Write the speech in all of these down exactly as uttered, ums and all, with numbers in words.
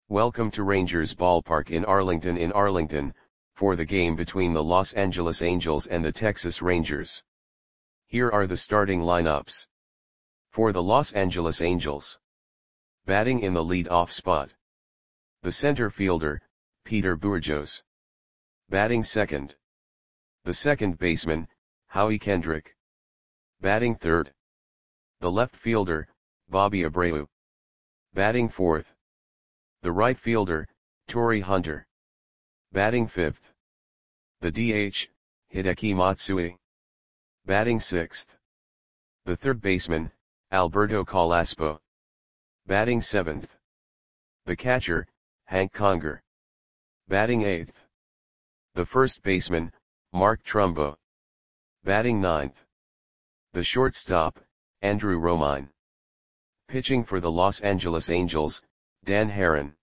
Welcome to Rangers Ballpark in Arlington in Arlington, for the game between the Los Angeles Angels and the Texas Rangers. Here are the starting lineups. For the Los Angeles Angels. Batting in the lead-off spot. The center fielder, Peter Bourjos. Batting second. The second baseman, Howie Kendrick. Batting third. The left fielder, Bobby Abreu. Batting fourth. The right fielder, Torii Hunter. Batting fifth. The D H, Hideki Matsui. Batting sixth. The third baseman, Alberto Carrasco. Batting seventh. The catcher, Hank Conger. Batting eighth. The first baseman, Mark Trumbo. Batting ninth. The shortstop, Andrew Romine. Pitching for the Los Angeles Angels, Dan Haren.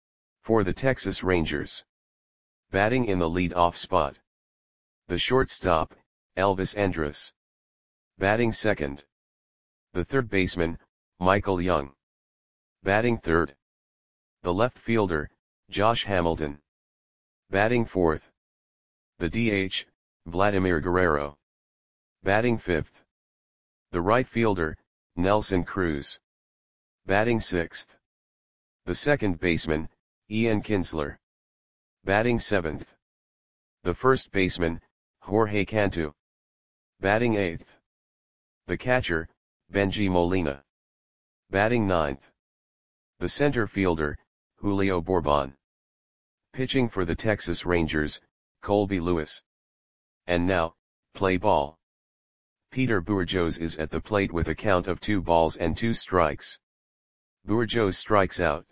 For the Texas Rangers. Batting in the lead-off spot. The shortstop, Elvis Andrus. Batting second. The third baseman, Michael Young. Batting third. The left fielder, Josh Hamilton. Batting fourth. The D H, Vladimir Guerrero. Batting fifth. The right fielder, Nelson Cruz. Batting sixth. The second baseman, Ian Kinsler. Batting seventh. The first baseman, Jorge Cantu. Batting eighth. The catcher, Benji Molina. Batting ninth. The center fielder, Julio Bourbon. Pitching for the Texas Rangers, Colby Lewis. And now, play ball. Peter Bourjos is at the plate with a count of two balls and two strikes. Bourjos strikes out.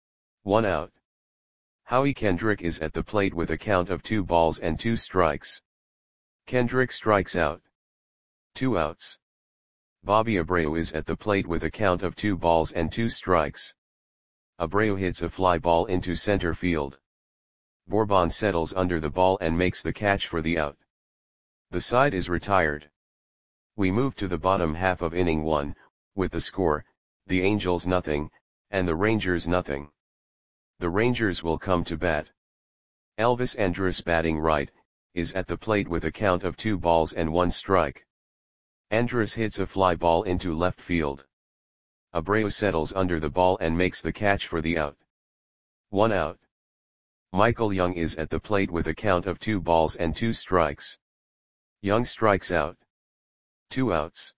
One out. Howie Kendrick is at the plate with a count of two balls and two strikes. Kendrick strikes out. Two outs. Bobby Abreu is at the plate with a count of two balls and two strikes. Abreu hits a fly ball into center field. Bourbon settles under the ball and makes the catch for the out. The side is retired. We move to the bottom half of inning one, with the score, the Angels nothing, and the Rangers nothing. The Rangers will come to bat. Elvis Andrus, batting right, is at the plate with a count of two balls and one strike. Andrus hits a fly ball into left field. Abreu settles under the ball and makes the catch for the out. One out. Michael Young is at the plate with a count of two balls and two strikes. Young strikes out. Two outs.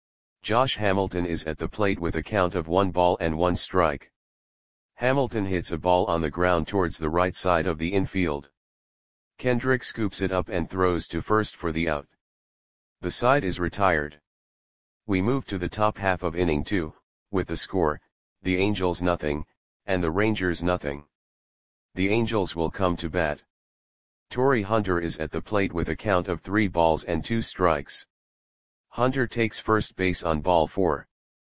Josh Hamilton is at the plate with a count of one ball and one strike. Hamilton hits a ball on the ground towards the right side of the infield. Kendrick scoops it up and throws to first for the out. The side is retired. We move to the top half of inning two, with the score, the Angels nothing, and the Rangers nothing. The Angels will come to bat. Torii Hunter is at the plate with a count of three balls and two strikes. Hunter takes first base on ball four.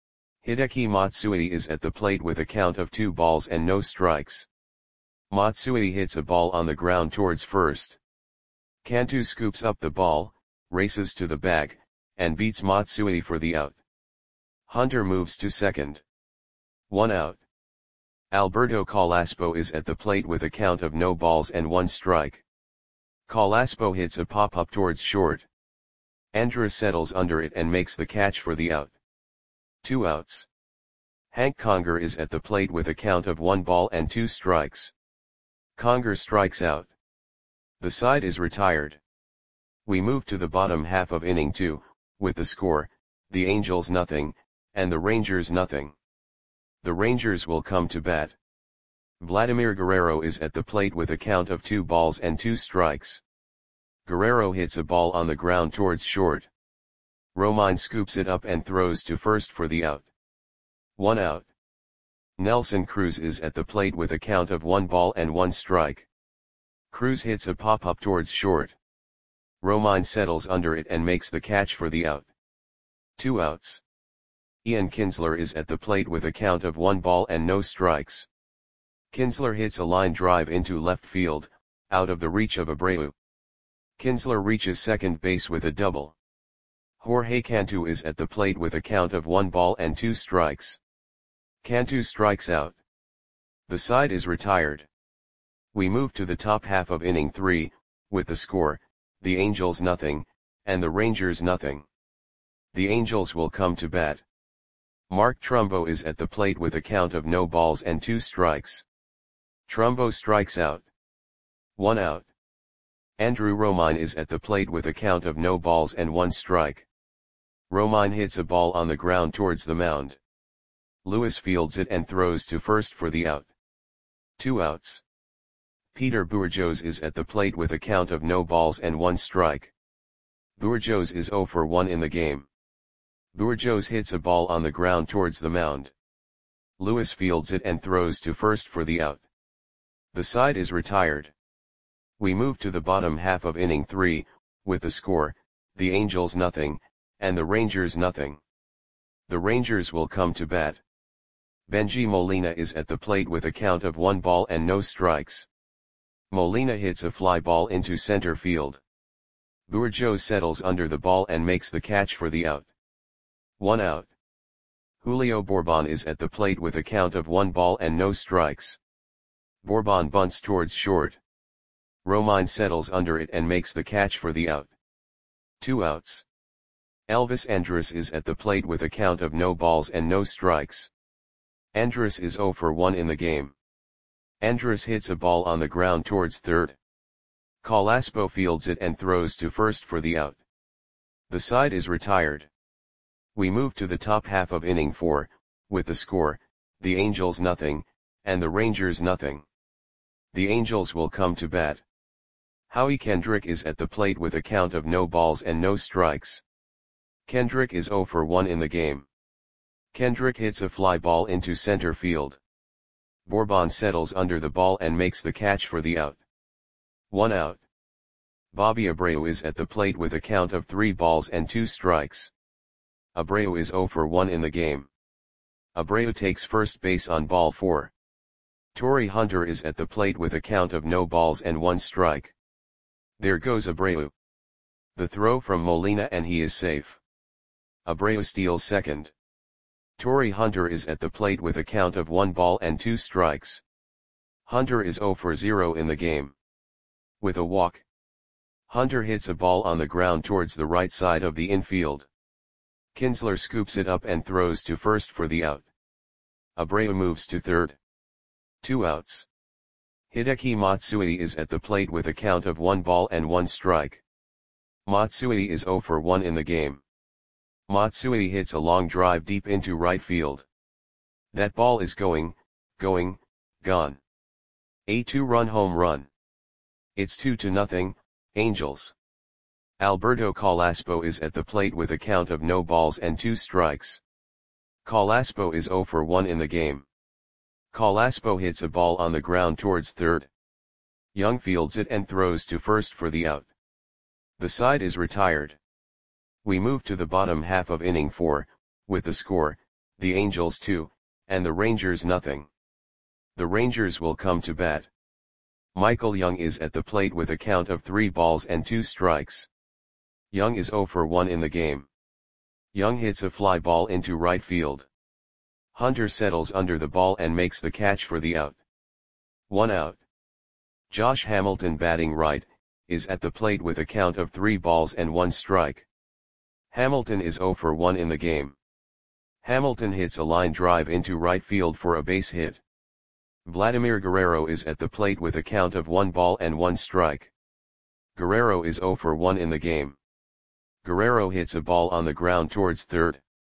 Hideki Matsui is at the plate with a count of two balls and no strikes. Matsui hits a ball on the ground towards first. Cantu scoops up the ball, races to the bag, and beats Matsui for the out. Hunter moves to second. One out. Alberto Carrasco is at the plate with a count of no balls and one strike. Carrasco hits a pop-up towards short. Andrus settles under it and makes the catch for the out. Two outs. Hank Conger is at the plate with a count of one ball and two strikes. Conger strikes out. The side is retired. We move to the bottom half of inning two, with the score, the Angels nothing, and the Rangers nothing. The Rangers will come to bat. Vladimir Guerrero is at the plate with a count of two balls and two strikes. Guerrero hits a ball on the ground towards short. Romine scoops it up and throws to first for the out. One out. Nelson Cruz is at the plate with a count of one ball and one strike. Cruz hits a pop-up towards short. Romine settles under it and makes the catch for the out. Two outs. Ian Kinsler is at the plate with a count of one ball and no strikes. Kinsler hits a line drive into left field, out of the reach of Abreu. Kinsler reaches second base with a double. Jorge Cantu is at the plate with a count of one ball and two strikes. Cantu strikes out. The side is retired. We move to the top half of inning three, with the score, the Angels nothing, and the Rangers nothing. The Angels will come to bat. Mark Trumbo is at the plate with a count of no balls and two strikes. Trumbo strikes out. One out. Andrew Romine is at the plate with a count of no balls and one strike. Romine hits a ball on the ground towards the mound. Lewis fields it and throws to first for the out. Two outs. Peter Bourjos is at the plate with a count of no balls and one strike. Bourjos is oh for one in the game. Bourjos hits a ball on the ground towards the mound. Lewis fields it and throws to first for the out. The side is retired. We move to the bottom half of inning three, with the score, the Angels nothing, and the Rangers nothing. The Rangers will come to bat. Benji Molina is at the plate with a count of one ball and no strikes. Molina hits a fly ball into center field. Bourjos settles under the ball and makes the catch for the out. One out. Julio Bourbon is at the plate with a count of one ball and no strikes. Bourbon bunts towards short. Romine settles under it and makes the catch for the out. Two outs. Elvis Andrus is at the plate with a count of no balls and no strikes. Andrus is oh for one in the game. Andrus hits a ball on the ground towards third. Colaspo fields it and throws to first for the out. The side is retired. We move to the top half of inning four, with the score, the Angels nothing, and the Rangers nothing. The Angels will come to bat. Howie Kendrick is at the plate with a count of no balls and no strikes. Kendrick is oh for one in the game. Kendrick hits a fly ball into center field. Bourbon settles under the ball and makes the catch for the out. One out. Bobby Abreu is at the plate with a count of three balls and two strikes. Abreu is oh for one in the game. Abreu takes first base on ball four. Torrey Hunter is at the plate with a count of no balls and one strike. There goes Abreu. The throw from Molina and he is safe. Abreu steals second. Torrey Hunter is at the plate with a count of one ball and two strikes. Hunter is oh for zero in the game. With a walk. Hunter hits a ball on the ground towards the right side of the infield. Kinsler scoops it up and throws to first for the out. Abreu moves to third. Two outs. Hideki Matsui is at the plate with a count of one ball and one strike. Matsui is oh for one in the game. Matsui hits a long drive deep into right field. That ball is going, going, gone. A two-run home run. It's two to nothing, Angels. Alberto Colaspo is at the plate with a count of no balls and two strikes. Colaspo is oh for one in the game. Colaspo hits a ball on the ground towards third. Young fields it and throws to first for the out. The side is retired. We move to the bottom half of inning four, with the score, the Angels two, and the Rangers nothing. The Rangers will come to bat. Michael Young is at the plate with a count of three balls and two strikes. Young is oh for one in the game. Young hits a fly ball into right field. Hunter settles under the ball and makes the catch for the out. One out. Josh Hamilton, batting right, is at the plate with a count of three balls and one strike. Hamilton is oh for one in the game. Hamilton hits a line drive into right field for a base hit. Vladimir Guerrero is at the plate with a count of one ball and one strike. Guerrero is oh for one in the game. Guerrero hits a ball on the ground towards third.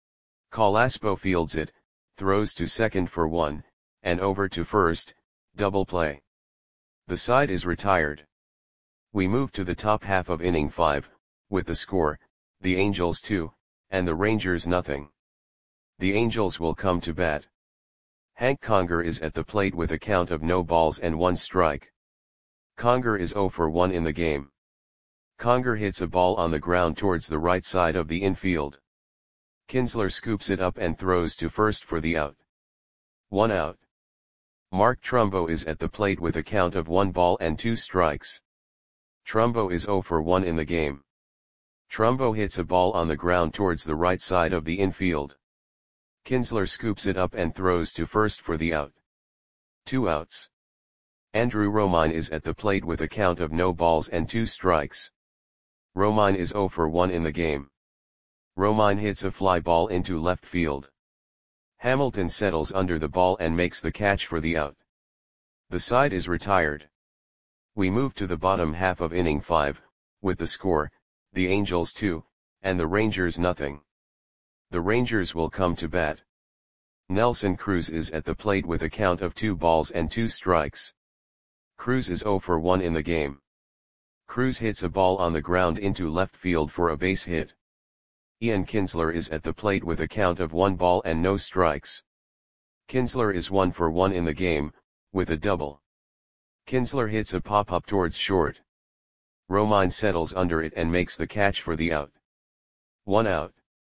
Colaspo fields it, throws to second for one, and over to first, double play. The side is retired. We move to the top half of inning five, with the score, the Angels two, and the Rangers nothing. The Angels will come to bat. Hank Conger is at the plate with a count of no balls and one strike. Conger is oh for one in the game. Conger hits a ball on the ground towards the right side of the infield. Kinsler scoops it up and throws to first for the out. One out. Mark Trumbo is at the plate with a count of one ball and two strikes. Trumbo is oh for one in the game. Trumbo hits a ball on the ground towards the right side of the infield. Kinsler scoops it up and throws to first for the out. Two outs. Andrew Romine is at the plate with a count of no balls and two strikes. Romine is zero for one in the game. Romine hits a fly ball into left field. Hamilton settles under the ball and makes the catch for the out. The side is retired. We move to the bottom half of inning five, with the score, the Angels two, and the Rangers nothing. The Rangers will come to bat. Nelson Cruz is at the plate with a count of two balls and two strikes. Cruz is zero for one in the game. Cruz hits a ball on the ground into left field for a base hit. Ian Kinsler is at the plate with a count of one ball and no strikes. Kinsler is one for one in the game, with a double. Kinsler hits a pop-up towards short. Romine settles under it and makes the catch for the out. One out.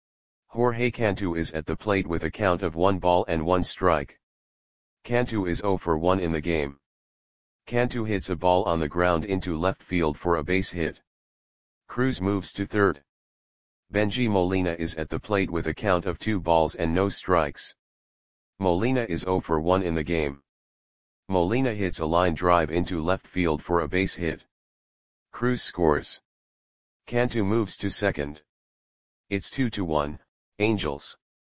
Jorge Cantu is at the plate with a count of one ball and one strike. Cantu is zero for one in the game. Cantu hits a ball on the ground into left field for a base hit. Cruz moves to third. Benji Molina is at the plate with a count of two balls and no strikes. Molina is zero for one in the game. Molina hits a line drive into left field for a base hit. Cruz scores. Cantu moves to second. It's two to one, Angels.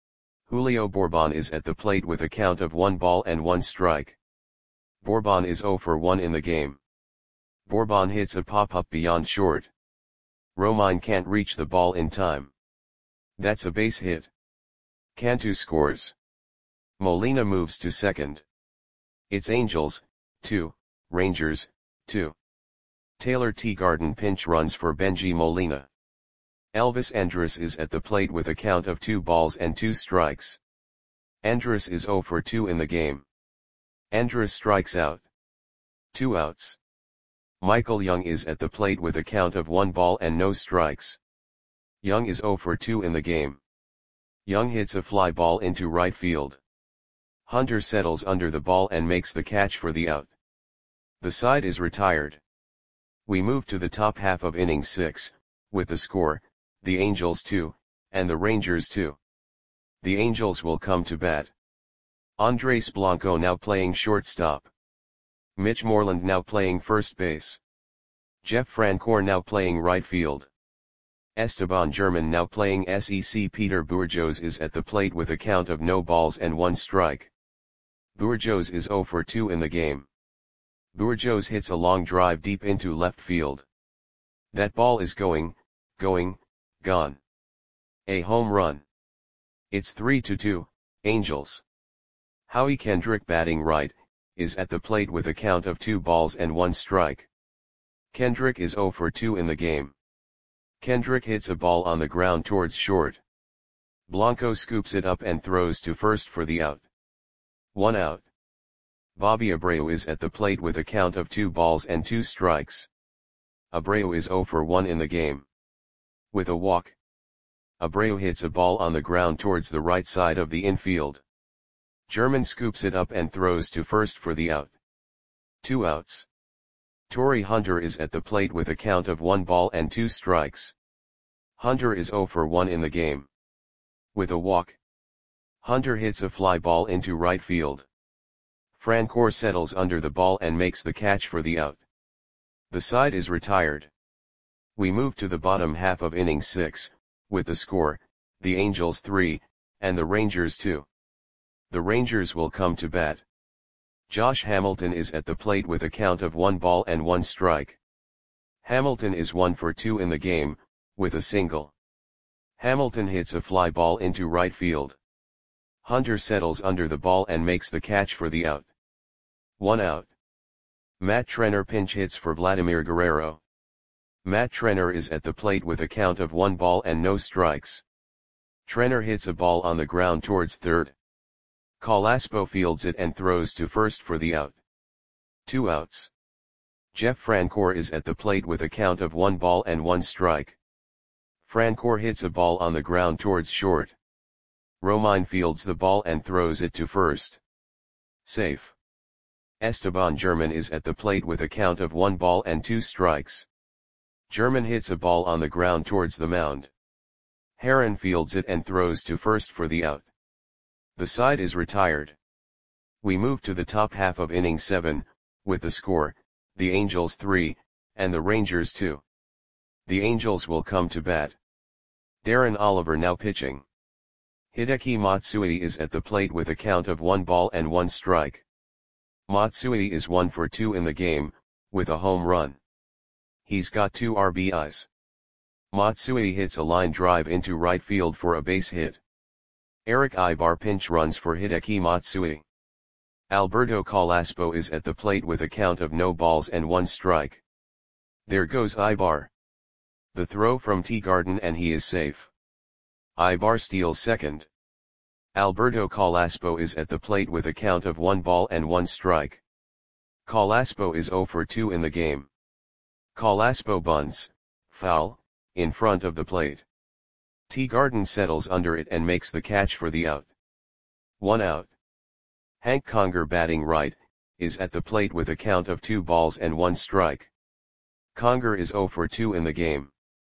Julio Bourbon is at the plate with a count of one ball and one strike. Bourbon is zero for one in the game. Bourbon hits a pop-up beyond short. Romine can't reach the ball in time. That's a base hit. Cantu scores. Molina moves to second. It's Angels, two, Rangers, two. Taylor Teagarden pinch runs for Benji Molina. Elvis Andrus is at the plate with a count of two balls and two strikes. Andrus is zero for two in the game. Andrus strikes out. Two outs. Michael Young is at the plate with a count of one ball and no strikes. Young is zero for two in the game. Young hits a fly ball into right field. Hunter settles under the ball and makes the catch for the out. The side is retired. We move to the top half of inning six, with the score, the Angels two, and the Rangers two. The Angels will come to bat. Andres Blanco now playing shortstop. Mitch Moreland now playing first base. Jeff Francoeur now playing right field. Esteban German now playing S E C. Peter Bourjos is at the plate with a count of no balls and one strike. Bourjos is zero for two in the game. Bourjos hits a long drive deep into left field. That ball is going, going, gone. A home run. It's three to two, Angels. Howie Kendrick batting right, is at the plate with a count of two balls and one strike. Kendrick is zero for two in the game. Kendrick hits a ball on the ground towards short. Blanco scoops it up and throws to first for the out. One out. Bobby Abreu is at the plate with a count of two balls and two strikes. Abreu is zero for one in the game. With a walk. Abreu hits a ball on the ground towards the right side of the infield. German scoops it up and throws to first for the out. Two outs. Torrey Hunter is at the plate with a count of one ball and two strikes. Hunter is zero for one in the game. With a walk. Hunter hits a fly ball into right field. Francoeur settles under the ball and makes the catch for the out. The side is retired. We move to the bottom half of inning six, with the score, the Angels three, and the Rangers two. The Rangers will come to bat. Josh Hamilton is at the plate with a count of one ball and one strike. Hamilton is one for two in the game, with a single. Hamilton hits a fly ball into right field. Hunter settles under the ball and makes the catch for the out. One out. Matt Trenner pinch hits for Vladimir Guerrero. Matt Trenner is at the plate with a count of one ball and no strikes. Trenner hits a ball on the ground towards third. Calaspo fields it and throws to first for the out. Two outs. Jeff Francoeur is at the plate with a count of one ball and one strike. Francoeur hits a ball on the ground towards short. Romine fields the ball and throws it to first. Safe. Esteban German is at the plate with a count of one ball and two strikes. German hits a ball on the ground towards the mound. Heron fields it and throws to first for the out. The side is retired. We move to the top half of inning seven, with the score, the Angels three, and the Rangers two. The Angels will come to bat. Darren Oliver now pitching. Hideki Matsui is at the plate with a count of one ball and one strike. Matsui is one for two in the game, with a home run. He's got two R B Is. Matsui hits a line drive into right field for a base hit. Eric Ibar pinch runs for Hideki Matsui. Alberto Calaspo is at the plate with a count of no balls and one strike. There goes Ibar. The throw from Teeguarden and he is safe. Ibar steals second. Alberto Calaspo is at the plate with a count of one ball and one strike. Calaspo is zero for two in the game. Calaspo bunts, foul, in front of the plate. Teeguarden settles under it and makes the catch for the out. One out. Hank Conger batting right, is at the plate with a count of two balls and one strike. Conger is zero for two in the game.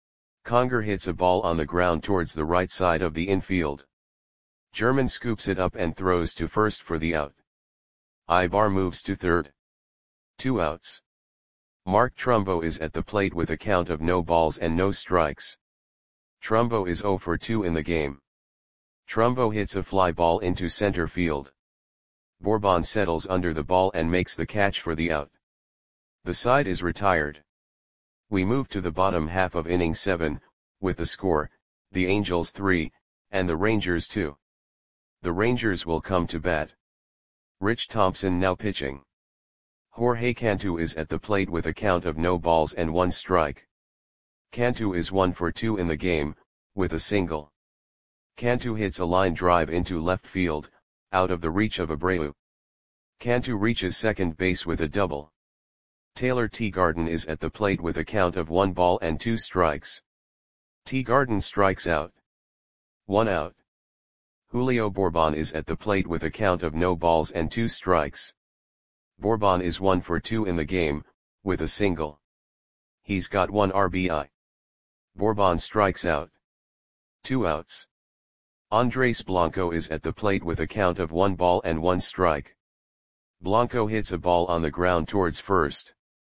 Conger hits a ball on the ground towards the right side of the infield. German scoops it up and throws to first for the out. Ibar moves to third. Two outs. Mark Trumbo is at the plate with a count of no balls and no strikes. Trumbo is zero for two in the game. Trumbo hits a fly ball into center field. Bourbon settles under the ball and makes the catch for the out. The side is retired. We move to the bottom half of inning seven, with the score, the Angels three, and the Rangers two. The Rangers will come to bat. Rich Thompson now pitching. Jorge Cantu is at the plate with a count of no balls and one strike. Cantu is one for two in the game, with a single. Cantu hits a line drive into left field, out of the reach of Abreu. Cantu reaches second base with a double. Taylor Teeguarden is at the plate with a count of one ball and two strikes. Teeguarden strikes out. One out. Julio Bourbon is at the plate with a count of no balls and two strikes. Bourbon is one for two in the game, with a single. He's got one R B I. Bourbon strikes out. Two outs. Andres Blanco is at the plate with a count of one ball and one strike. Blanco hits a ball on the ground towards first.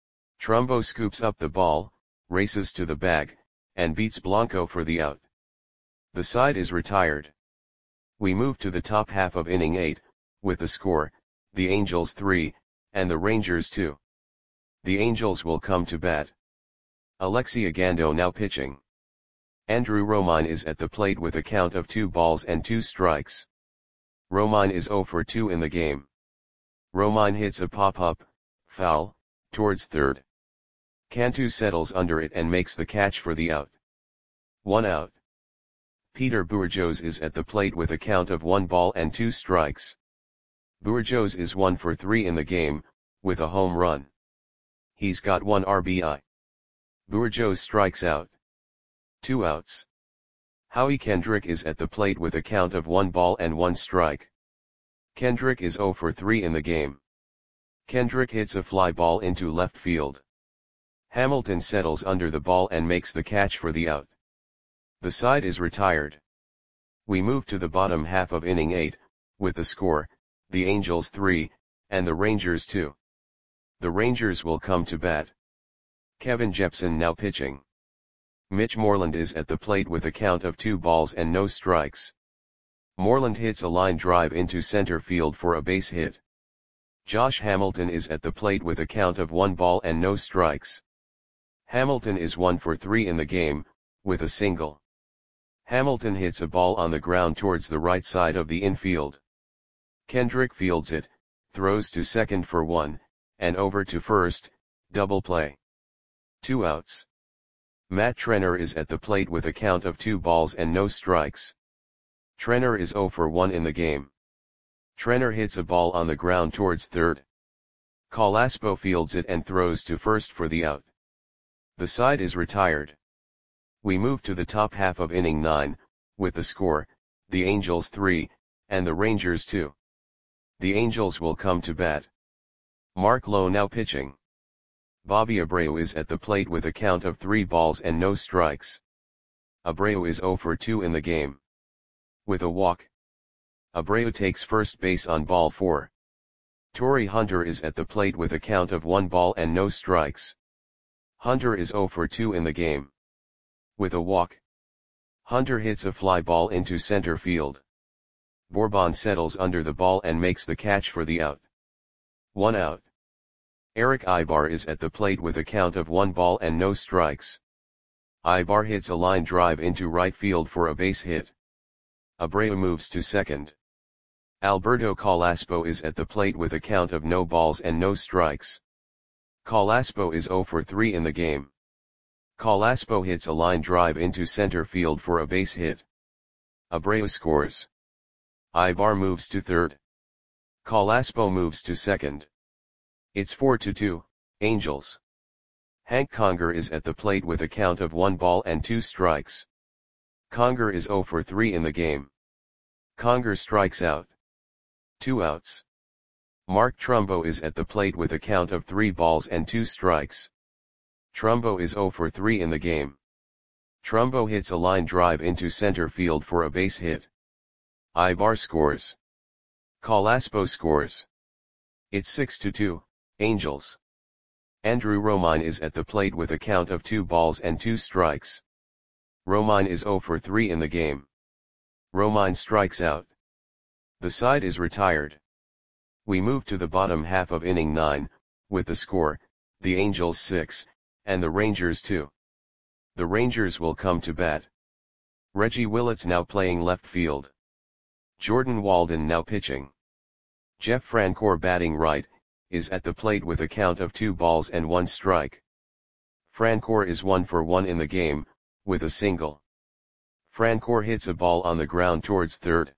Trumbo scoops up the ball, races to the bag, and beats Blanco for the out. The side is retired. We move to the top half of inning eight, with the score, the Angels three, and the Rangers two. The Angels will come to bat. Alexi Ogando now pitching. Andrew Romine is at the plate with a count of two balls and two strikes. Romine is zero for two in the game. Romine hits a pop-up, foul, towards third. Cantu settles under it and makes the catch for the out. One out. Peter Bourjos is at the plate with a count of one ball and two strikes. Bourjos is one for three in the game, with a home run. He's got one R B I. Bourjos strikes out. Two outs. Howie Kendrick is at the plate with a count of one ball and one strike. Kendrick is zero for three in the game. Kendrick hits a fly ball into left field. Hamilton settles under the ball and makes the catch for the out. The side is retired. We move to the bottom half of inning eight, with the score, the Angels three, and the Rangers two. The Rangers will come to bat. Kevin Jepson now pitching. Mitch Moreland is at the plate with a count of two balls and no strikes. Moreland hits a line drive into center field for a base hit. Josh Hamilton is at the plate with a count of one ball and no strikes. Hamilton is one for three in the game, with a single. Hamilton hits a ball on the ground towards the right side of the infield. Kendrick fields it, throws to second for one, and over to first, double play. Two outs. Matt Trenner is at the plate with a count of two balls and no strikes. Trenner is zero for one in the game. Trenner hits a ball on the ground towards third. Calaspo fields it and throws to first for the out. The side is retired. We move to the top half of inning nine, with the score, the Angels three, and the Rangers two. The Angels will come to bat. Mark Lowe now pitching. Bobby Abreu is at the plate with a count of three balls and no strikes. Abreu is zero for two in the game. With a walk. Abreu takes first base on ball four. Torii Hunter is at the plate with a count of one ball and no strikes. Hunter is zero for two in the game. With a walk, Hunter hits a fly ball into center field. Bourbon settles under the ball and makes the catch for the out. One out. Eric Ibar is at the plate with a count of one ball and no strikes. Ibar hits a line drive into right field for a base hit. Abreu moves to second. Alberto Calaspo is at the plate with a count of no balls and no strikes. Calaspo is zero for three in the game. Calaspo hits a line drive into center field for a base hit. Abreu scores. Ibar moves to third. Calaspo moves to second. It's four to two, Angels. Hank Conger is at the plate with a count of one ball and two strikes. Conger is zero for three in the game. Conger strikes out. Two outs. Mark Trumbo is at the plate with a count of three balls and two strikes. Trumbo is zero for three in the game. Trumbo hits a line drive into center field for a base hit. Ibar scores. Calaspo scores. It's six to two, Angels. Andrew Romine is at the plate with a count of two balls and two strikes. Romine is zero for three in the game. Romine strikes out. The side is retired. We move to the bottom half of inning nine, with the score, the Angels six, and the Rangers two. The Rangers will come to bat. Reggie Willits now playing left field. Jordan Walden now pitching. Jeff Francoeur batting right, is at the plate with a count of two balls and one strike. Francoeur is one for one in the game, with a single. Francoeur hits a ball on the ground towards third.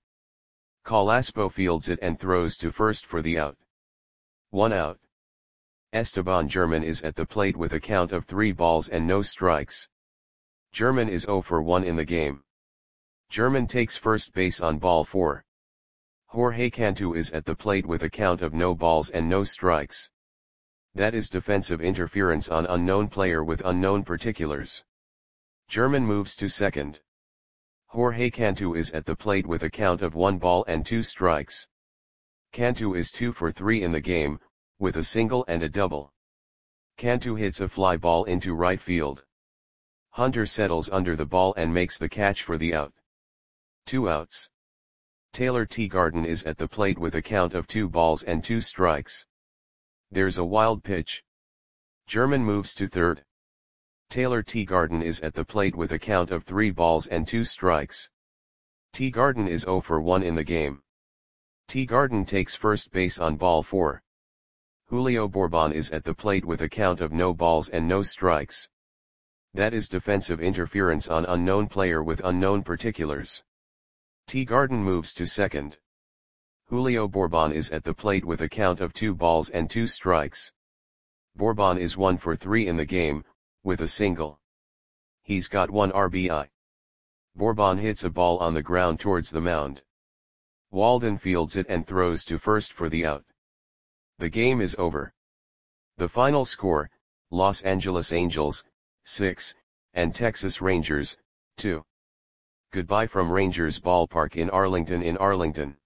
Calaspo fields it and throws to first for the out. One out. Esteban German is at the plate with a count of three balls and no strikes. German is zero for one in the game. German takes first base on ball four. Jorge Cantu is at the plate with a count of no balls and no strikes. That is defensive interference on unknown player with unknown particulars. German moves to second. Jorge Cantu is at the plate with a count of one ball and two strikes. Cantu is two for three in the game, with a single and a double. Cantu hits a fly ball into right field. Hunter settles under the ball and makes the catch for the out. Two outs. Taylor Teagarden is at the plate with a count of two balls and two strikes. There's a wild pitch. German moves to third. Taylor Teagarden is at the plate with a count of three balls and two strikes. Teagarden is zero for one in the game. Teagarden takes first base on ball four. Julio Bourbon is at the plate with a count of no balls and no strikes. That is defensive interference on unknown player with unknown particulars. Teagarden moves to second. Julio Bourbon is at the plate with a count of two balls and two strikes. Bourbon is one for three in the game, with a single. He's got one R B I. Bourbon hits a ball on the ground towards the mound. Walden fields it and throws to first for the out. The game is over. The final score, Los Angeles Angels, six, and Texas Rangers, two. Goodbye from Rangers Ballpark in Arlington in Arlington.